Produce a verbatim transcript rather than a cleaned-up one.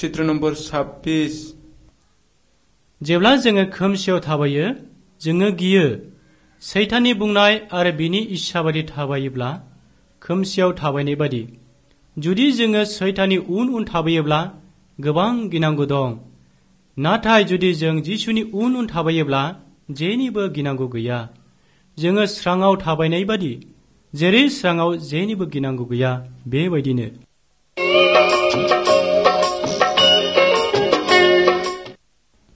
चित्र नम्बर छब्बीस। जेब्ला जोङो खोमसियाव थाबायो जोङो गियो। सैताननि बुंनाय आरो बिनि इस्सा बादि थाबायोब्ला खोमसियाव थाबायनाय बादि। जुदि जोङो सैताननि उन उन थाबायोब्ला गोबां गिनांगौ दं। नाथाय जुदि जों जिसुनि उन उन थाबायोब्ला जेनिबो गिनांगौ गैया। जोङो स्राङाव थाबायनाय बादि, जेरै स्राङाव जेनिबो गिनांगौ गैया बेबायदिनो।